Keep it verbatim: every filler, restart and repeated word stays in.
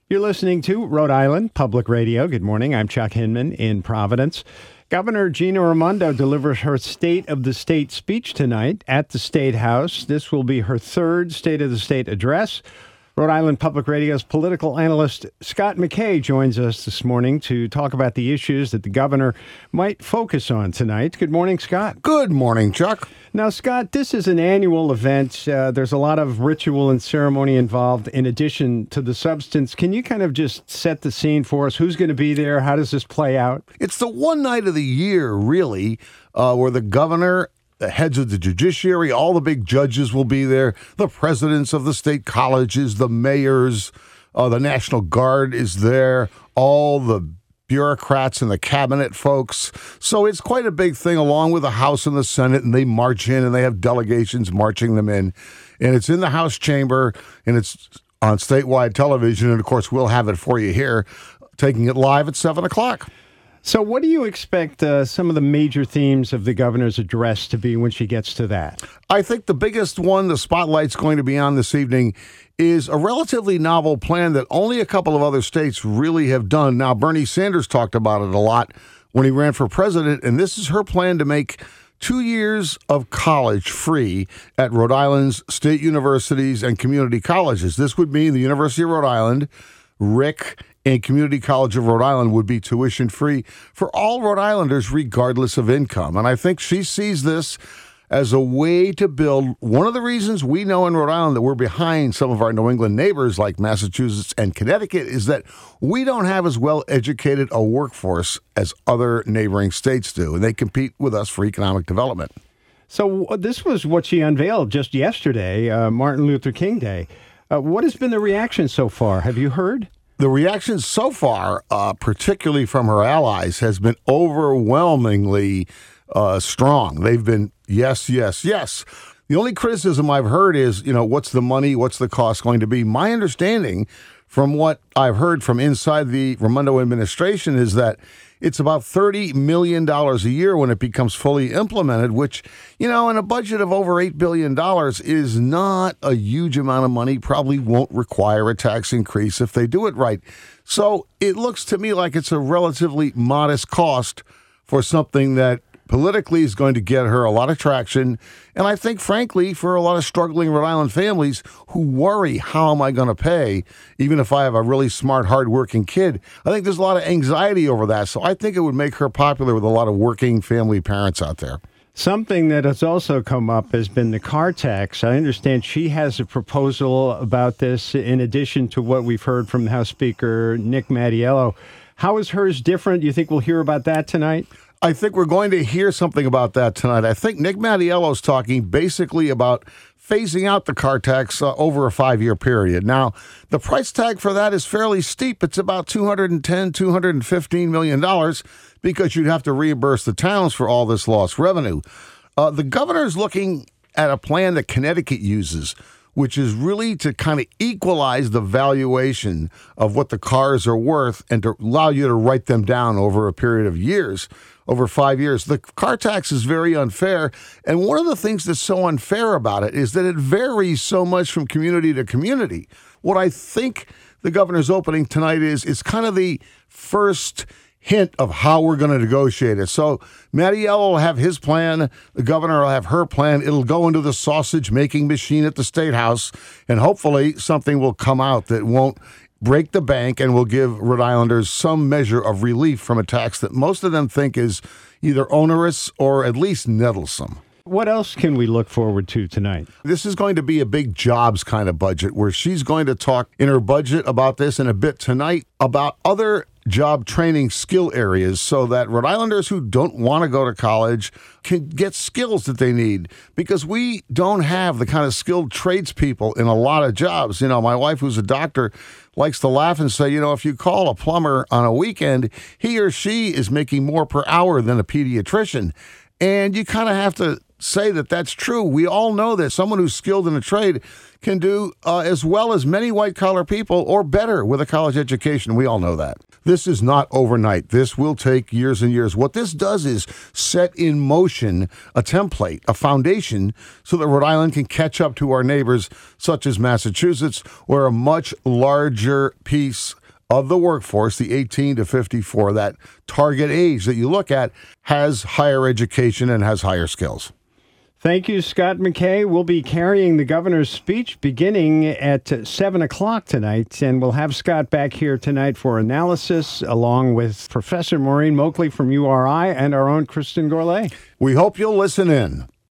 You're listening to Rhode Island Public Radio. Good morning. I'm Chuck Hinman in Providence. Governor Gina Raimondo delivers her State of the State speech tonight at the State House. This will be her third State of the State address. Rhode Island Public Radio's political analyst Scott McKay joins us this morning to talk about the issues that the governor might focus on tonight. Good morning, Scott. Good morning, Chuck. Now, Scott, this is an annual event. Uh, there's a lot of ritual and ceremony involved in addition to the substance. Can you kind of just set the scene for us? Who's going to be there? How does this play out? It's the one night of the year, really, uh, where the governor, the heads of the judiciary, all the big judges will be there, the presidents of the state colleges, the mayors, uh, the National Guard is there, all the bureaucrats and the cabinet folks. So it's quite a big thing, along with the House and the Senate, and they march in and they have delegations marching them in. And it's in the House chamber, and it's on statewide television. And, of course, we'll have it for you here, taking it live at seven o'clock. So what do you expect uh, some of the major themes of the governor's address to be when she gets to that? I think the biggest one the spotlight's going to be on this evening is a relatively novel plan that only a couple of other states really have done. Now, Bernie Sanders talked about it a lot when he ran for president, and this is her plan to make two years of college free at Rhode Island's state universities and community colleges. This would mean the University of Rhode Island, R I C, and Community College of Rhode Island would be tuition free for all Rhode Islanders, regardless of income. And I think she sees this as a way to build one of the reasons we know in Rhode Island that we're behind some of our New England neighbors like Massachusetts and Connecticut is that we don't have as well educated a workforce as other neighboring states do, and they compete with us for economic development. So uh, this was what she unveiled just yesterday, uh, Martin Luther King Day. Uh, what has been the reaction so far? Have you heard? The reaction so far, uh, particularly from her allies, has been overwhelmingly uh, strong. They've been yes, yes, yes. The only criticism I've heard is, you know, what's the money? What's the cost going to be? My understanding from what I've heard from inside the Raimondo administration is that it's about thirty million dollars a year when it becomes fully implemented, which, you know, in a budget of over eight billion dollars is not a huge amount of money, probably won't require a tax increase if they do it right. So it looks to me like it's a relatively modest cost for something that politically is going to get her a lot of traction. And I think, frankly, for a lot of struggling Rhode Island families who worry, how am I going to pay, even if I have a really smart, hardworking kid, I think there's a lot of anxiety over that. So I think it would make her popular with a lot of working family parents out there. Something that has also come up has been the car tax. I understand she has a proposal about this in addition to what we've heard from House Speaker Nick Mattiello. How is hers different? Do you think we'll hear about that tonight? I think we're going to hear something about that tonight. I think Nick Mattiello is talking basically about phasing out the car tax uh, over a five-year period. Now, the price tag for that is fairly steep. It's about two hundred ten, two hundred fifteen million dollars because you'd have to reimburse the towns for all this lost revenue. Uh, the governor is looking at a plan that Connecticut uses, which is really to kind of equalize the valuation of what the cars are worth and to allow you to write them down over a period of years, over five years. The car tax is very unfair, and one of the things that's so unfair about it is that it varies so much from community to community. What I think the governor's opening tonight is, is kind of the first hint of how we're going to negotiate it. So Mattiello will have his plan. The governor will have her plan. It'll go into the sausage-making machine at the State House, and hopefully something will come out that won't break the bank and will give Rhode Islanders some measure of relief from a tax that most of them think is either onerous or at least nettlesome. What else can we look forward to tonight? This is going to be a big jobs kind of budget where she's going to talk in her budget about this in a bit tonight about other job training skill areas so that Rhode Islanders who don't want to go to college can get skills that they need, because we don't have the kind of skilled tradespeople in a lot of jobs. You know, my wife, who's a doctor, likes to laugh and say, you know, if you call a plumber on a weekend, he or she is making more per hour than a pediatrician. And you kind of have to say that that's true. We all know that someone who's skilled in a trade can do uh, as well as many white-collar people or better with a college education. We all know that. This is not overnight. This will take years and years. What this does is set in motion a template, a foundation, so that Rhode Island can catch up to our neighbors, such as Massachusetts, where a much larger piece of the workforce, the eighteen to fifty-four, that target age that you look at, has higher education and has higher skills. Thank you, Scott McKay. We'll be carrying the governor's speech beginning at seven o'clock tonight, and we'll have Scott back here tonight for analysis, along with Professor Maureen Moakley from U R I and our own Kristen Gourlay. We hope you'll listen in.